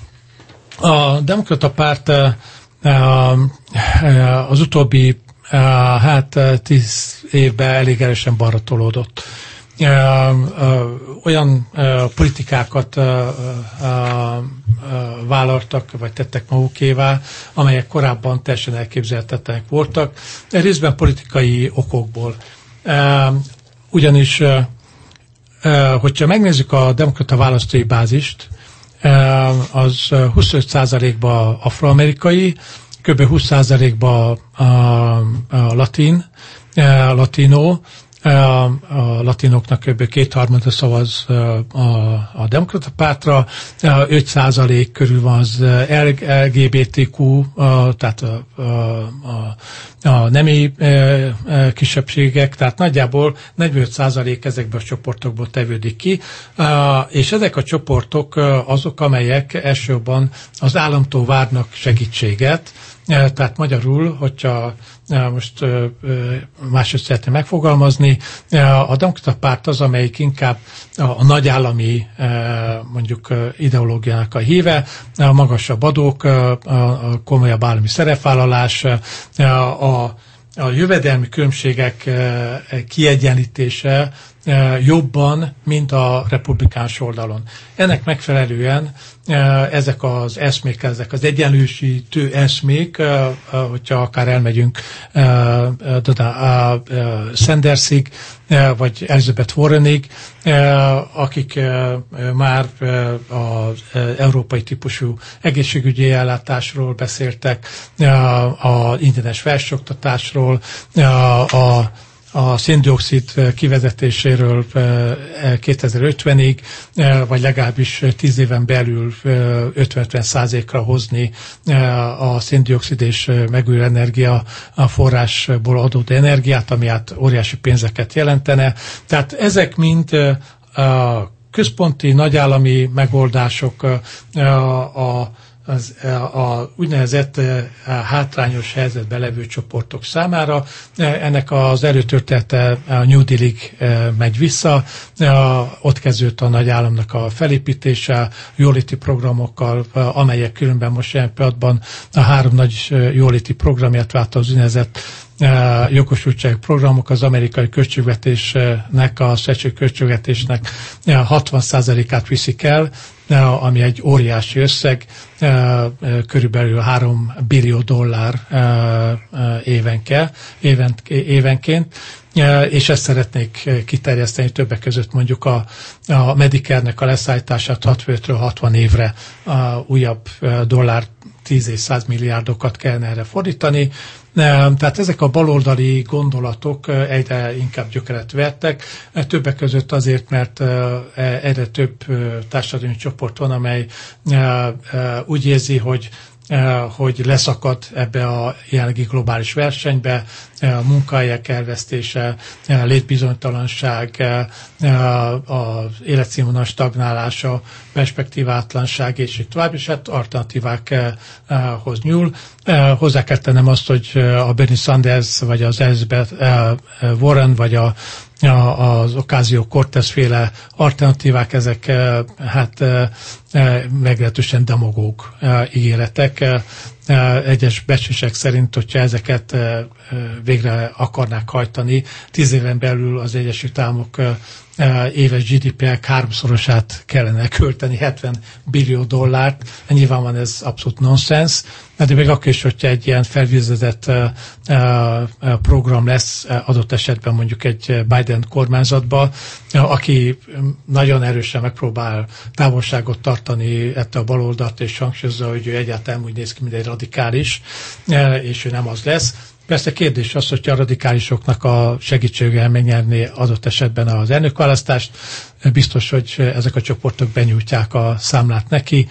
A demokrata párt az utóbbi 10 évben elég erősen balra tolódott. Olyan politikákat vállaltak, vagy tettek magukévá, amelyek korábban teljesen elképzelhetetlenek voltak, részben politikai okokból. Ugyanis hogyha megnézzük a demokrata választói bázist, az 25%-ban afroamerikai, kb. 20%-ban a latino, a latinoknak kb. 2/3 szavaz a demokrata pártra, 5% körül van az LGBTQ, tehát a nemi kisebbségek, tehát nagyjából 45% ezekből a csoportokból tevődik ki, és ezek a csoportok azok, amelyek elsősorban az államtól várnak segítséget, tehát magyarul, hogyha most máshogy szeretném megfogalmazni, a demokrata párt az, amelyik inkább a nagyállami mondjuk ideológiának a híve, a magasabb adók, a komolyabb állami szerepvállalás, a jövedelmi különbségek kiegyenlítése jobban, mint a republikáns oldalon. Ennek megfelelően ezek az eszmék, ezek az egyenlősítő eszmék, hogyha akár elmegyünk Sandersig, vagy Elizabeth Warrenig, akik már az európai típusú egészségügyi ellátásról beszéltek, az ingyenes felsőoktatásról, a szén-dioxid kivezetéséről 2050-ig, vagy legalábbis 10 éven belül 50-50%-ra hozni a szén-dioxid és megújuló energia forrásból adódó energiát, ami hát óriási pénzeket jelentene. Tehát ezek mind központi nagyállami megoldások a úgynevezett hátrányos helyzetben levő csoportok számára. Ennek az előtörténete a New Deal-ig megy vissza, ott kezdődött a nagy államnak a felépítése, jóléti programokkal, amelyek különben most jelen pillanatban a 3 nagy jóléti programját válta az úgynevezett jogosultsági programok az amerikai költségvetésnek, a szövetségi költségvetésnek 60%-át viszik el, ami egy óriási összeg, körülbelül $3 billió évenként, és ezt szeretnék kiterjeszteni többek között mondjuk a Medicare-nek a leszállítását 65-ről 60 évre újabb dollár 10 és 100 milliárdokat kellene erre fordítani. Tehát ezek a baloldali gondolatok egyre inkább gyökeret vertek, többek között azért, mert egyre több társadalmi csoport van, amely úgy érzi, hogy leszakad ebbe a jelenlegi globális versenybe, a munkahelyek elvesztése, létbizonytalanság, az életszínvonal stagnálása, perspektívátlanság, és így tovább, és hát alternatívákhoz nyúl. Hozzá kell tennem azt, hogy a Bernie Sanders, vagy az Elizabeth Warren, vagy az Ocasio-Cortez féle alternatívák, ezek hát meglehetősen demagóg ígéretek. Egyes becslések szerint, hogyha ezeket végre akarnák hajtani, 10 éven belül az Egyesült Államok éves GDP-nek 3-szorosát kellene költeni, $70 billió. Nyilvánvalóan ez abszolút nonsens, de még akkor is, hogyha egy ilyen felvizezett program lesz adott esetben mondjuk egy Biden kormányzatban, aki nagyon erősen megpróbál távolságot tartani ettől a baloldalt, és hangsúlyozza, hogy ő egyáltalán úgy néz ki, mint egy radikális, és ő nem az lesz. Persze kérdés az, hogy a radikálisoknak a segítségével megnyerni adott esetben az elnökválasztást. Biztos, hogy ezek a csoportok benyújtják a számlát neki,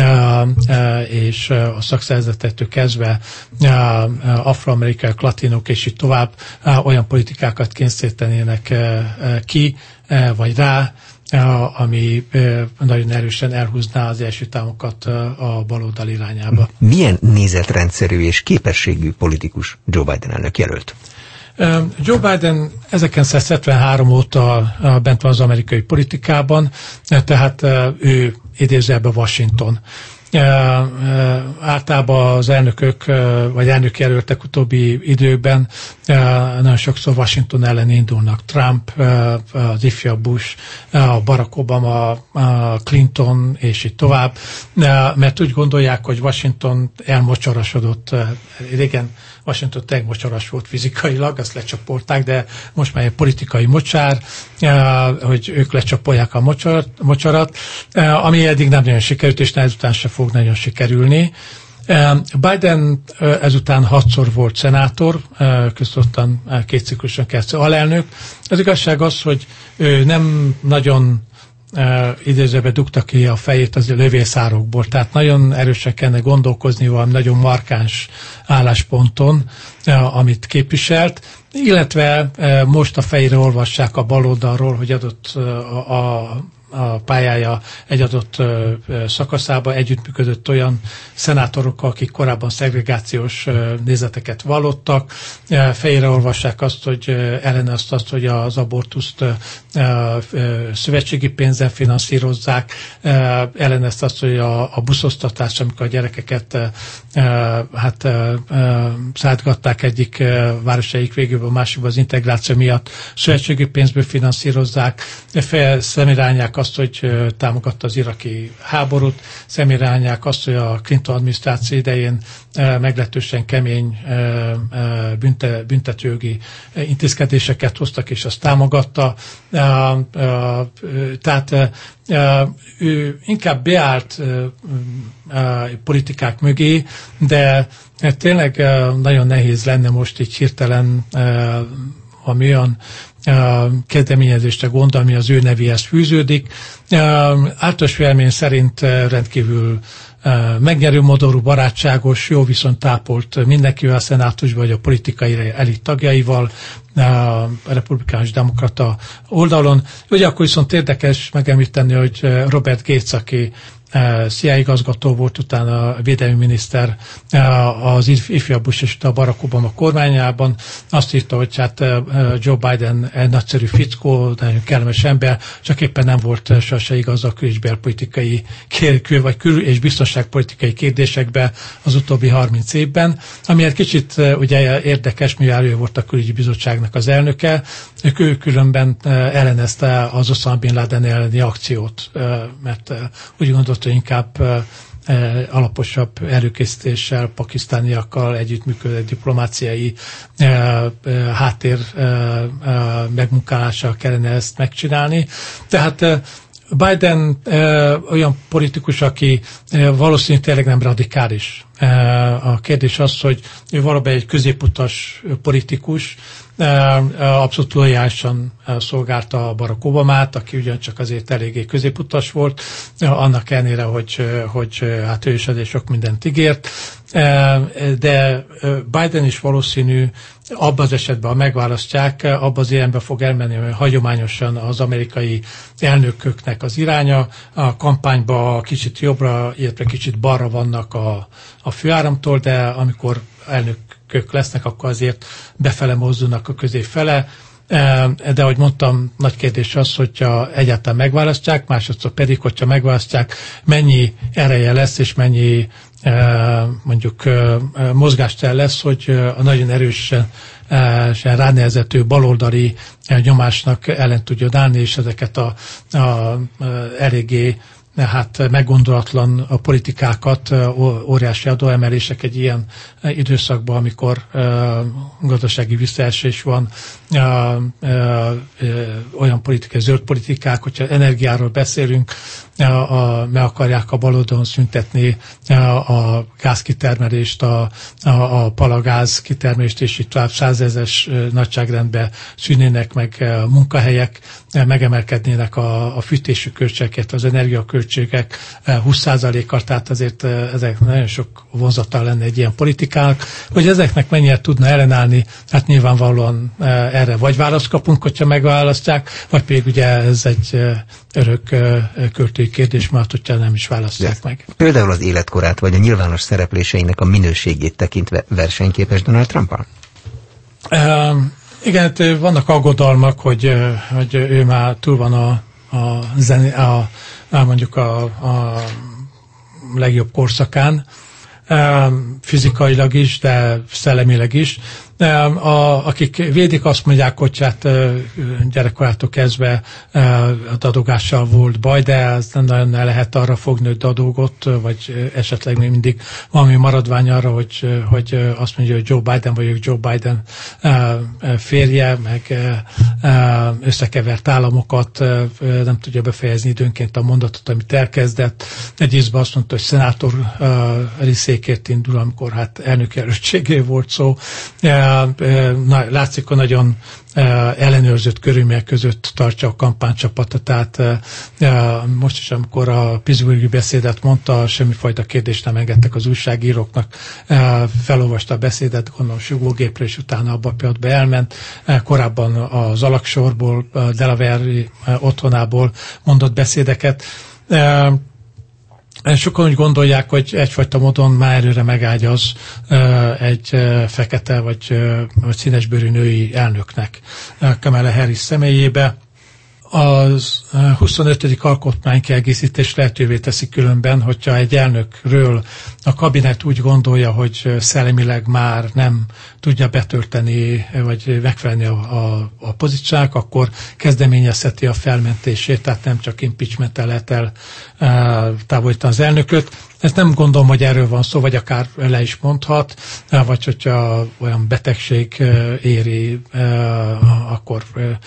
és a szakszervezetektől kezdve afroamerikaiak, latinok és így tovább olyan politikákat kényszerítenének ki, vagy rá, ami nagyon erősen elhúzná az Egyesült Államokat a baloldal irányába. Milyen nézetrendszerű és képességű politikus Joe Biden elnök jelölt? Joe Biden 1973 óta bent van az amerikai politikában, tehát ő idézőjelben Washington. Általában az elnökök, vagy elnökjelöltek utóbbi időkben nagyon sokszor Washington ellen indulnak. Trump, az ifjabb Bush, a Barack Obama, a Clinton, és így tovább, mert úgy gondolják, hogy Washington elmocsarasodott. Régen Washington tényleg mocsaras volt fizikailag, azt lecsapolták, de most már egy politikai mocsár, hogy ők lecsapolják a mocsarat, ami eddig nem nagyon sikerült, és ezután se fog nagyon sikerülni. Biden ezután 6-szor volt szenátor, köztudottan 2 cikluson keresztül alelnök. Az igazság az, hogy ő nem nagyon idézőbe dugta ki a fejét az lövészárokból, tehát nagyon erősen kellene gondolkozni valami nagyon markáns állásponton, amit képviselt, illetve most a fejére olvassák a baloldalról, hogy adott a pályája egy adott szakaszába együttműködött olyan szenátorokkal, akik korábban szegregációs nézeteket vallottak. Fejére olvassák azt, hogy ellenezte azt, hogy az abortuszt szövetségi pénzzel finanszírozzák, ellenezte azt, hogy a buszoztatás, amikor a gyerekeket szállgatták egyik városaik végül a másikba az integráció miatt szövetségi pénzből finanszírozzák, szemirányák azt, hogy támogatta az iraki háborút, szemirányák azt, hogy a Clinton adminisztráció idején meglehetősen kemény büntetőjogi intézkedéseket hoztak, és azt támogatta. Tehát ő inkább beállt politikák mögé, de tényleg nagyon nehéz lenne most így hirtelen ami olyan kezdeményezésre gondol, ami az ő nevéhez fűződik. Általános vélemény szerint rendkívül megnyerő modorú, barátságos, jó viszont tápolt mindenkivel a szenátusban, vagy a politikai elit tagjaival, a republikánus demokrata oldalon. Ugye akkor viszont érdekes megemlíteni, hogy Robert Gates, aki CIA igazgató volt, utána a védelmi miniszter az ifjabb Bush és a Barack Obama kormányában. Azt írta, hogy hát Joe Biden egy nagyszerű fickó, nagyon kellemes ember, csak éppen nem volt sose igaz a kül- és belpolitikai vagy kül- és biztonságpolitikai kérdésekben az utóbbi 30 évben, ami egy kicsit ugye érdekes, mivel ő volt a külügyi bizottságnak az elnöke, ő különben ellenezte az Osama Bin Laden elleni akciót, mert úgy gondolt, hogy inkább alaposabb előkészítéssel, pakisztániakkal együttműködő diplomáciai háttér megmunkálással kellene ezt megcsinálni. Tehát Biden olyan politikus, aki valószínűleg tényleg nem radikális. A kérdés az, hogy ő valóban egy középutas politikus, abszolút lojálisan szolgálta Barack Obamát, aki ugyancsak azért eléggé középutas volt, annak ellenére, hogy hát ő is azért sok mindent ígért, de Biden is valószínű abban az esetben, ha megválasztják, abban az irányba fog elmenni, hogy hagyományosan az amerikai elnököknek az iránya, a kampányban kicsit jobbra, illetve kicsit balra vannak a főáramtól, de amikor elnökök lesznek, akkor azért befele mozdulnak a közép fele. De ahogy mondtam, nagy kérdés az, hogyha egyáltalán megválasztják, másodszor pedig, hogyha megválasztják, mennyi ereje lesz, és mennyi mondjuk mozgástel lesz, hogy a nagyon erősen ránehezető baloldali nyomásnak ellen tudja állni, és ezeket a eléggé meggondolatlan a politikákat, óriási adóemelések egy ilyen időszakban, amikor gazdasági visszaesés van, olyan politikai, zöld politikák, hogyha energiáról beszélünk, meg akarják a baloldalon szüntetni a gázkitermelést, a palagáz kitermelést, és itt tovább 100 000-es nagyságrendben szűnnének meg munkahelyek, megemelkednének a fűtési költségek, az energiaköltségek 20%-kal, tehát azért ezek nagyon sok vonzata lenne egy ilyen politikának, hogy ezeknek mennyire tudna ellenállni, hát nyilvánvalóan erre vagy választ kapunk, hogyha megválasztják, vagy pedig ugye ez egy örök költői kérdés, mert hogyha nem is választják meg. Például az életkorát, vagy a nyilvános szerepléseinek a minőségét tekintve versenyképes Donald Trump-al? Igen, vannak aggodalmak, hogy ő már túl van mondjuk a legjobb korszakán, fizikailag is, de szellemileg is. Akik védik, azt mondják, hogy hát gyerekkorától kezdve a dadogással volt baj, de ez nem nagyon lehet arra fogni, hogy dadogott, vagy esetleg még mindig valami maradvány arra, hogy azt mondja, hogy Joe Biden vagyok, Joe Biden férje, meg összekevert államokat, nem tudja befejezni időnként a mondatot, amit elkezdett. Egy ízben azt mondta, hogy szenátor székért indul, amikor hát elnökjelöltségé volt szó. Látszik, hogy nagyon ellenőrzött körülmények között tartsa a kampánycsapatát. Most is, amikor a Pittsburghi beszédet mondta, semmifajta kérdést nem engedtek az újságíróknak. Felolvasta a beszédet, gondolom sugógépre, és utána abba a pillanatban elment. Korábban az alaksorból, Delaware otthonából mondott beszédeket. Sokan úgy gondolják, hogy egyfajta módon már előre megágyaz egy fekete vagy színesbőrű női elnöknek Kamala Harris személyébe. Az 25. alkotmánykiegészítés lehetővé teszi különben, hogyha egy elnökről a kabinet úgy gondolja, hogy szellemileg már nem tudja betölteni, vagy megfelelni a pozíciónak, akkor kezdeményezheti a felmentését, tehát nem csak impeachment-tel lehet eltávolítani az elnököt. Ezt nem gondolom, hogy erről van szó, vagy akár le is mondhat, vagy hogyha olyan betegség éri, akkor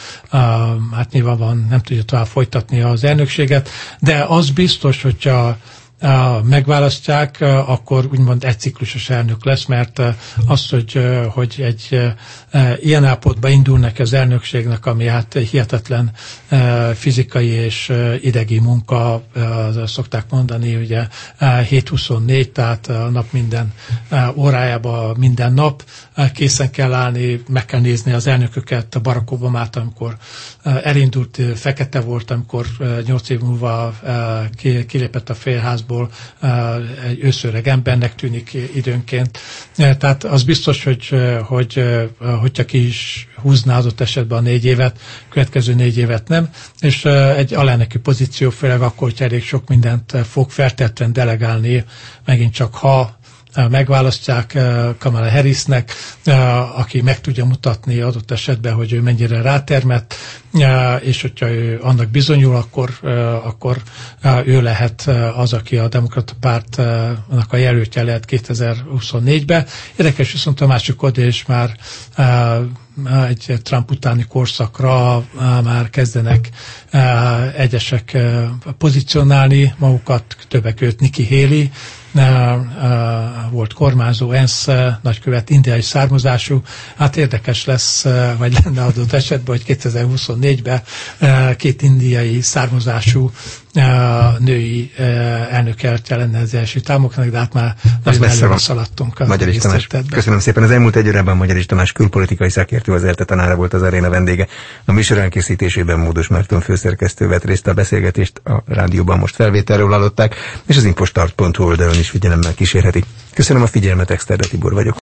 hát nyilvánvalóan nem tudja tovább folytatni az elnökséget, de az biztos, hogyha megválasztják, akkor úgymond egy ciklusos elnök lesz, mert az, hogy egy ilyen állapotba indulnak az elnökségnek, ami hát hihetetlen fizikai és idegi munka, szokták mondani, ugye 7-24, tehát a nap minden órájában minden nap készen kell állni, meg kell nézni az elnököket, Barack Obamát, amikor elindult, fekete volt, amikor 8 év múlva kilépett a félházból, egy őszöreg embernek tűnik időnként. Tehát az biztos, hogyha ki is húzná adott esetben a 4 évet, következő 4 évet nem, és egy alelnöki pozíció, főleg akkor, hogy elég sok mindent fog feltétlenül delegálni, megint csak ha megválasztják Kamala Harrisnek, aki meg tudja mutatni adott esetben, hogy ő mennyire rátermett, és hogyha ő annak bizonyul, akkor ő lehet az, aki a Demokrata Pártnak a jelöltje lehet 2024-ben. Érdekes viszont a másik oldal is már egy Trump utáni korszakra már kezdenek egyesek pozícionálni magukat, többek között Nikki Haley, volt kormányzó, ENSZ nagykövet, indiai származású. Hát érdekes lesz, vagy lenne adott esetben, hogy 2024-ben 2 indiai származású női elnökjelöltje lenne az első támoknak, de hát már nagyon előre szaladtunk. Magyar Tamás. Köszönöm szépen. Az elmúlt egy órában Magyar Tamás külpolitikai szakértő, az ELTE tanára volt az aréna vendége. A műsor elkészítésében Módos Márton főszerkesztő vett részt, a beszélgetést a rádióban most felvételről hallották, és az infostart.hu oldalon is figyelemmel kísérheti. Köszönöm a figyelmet, Exterde Tibor vagyok.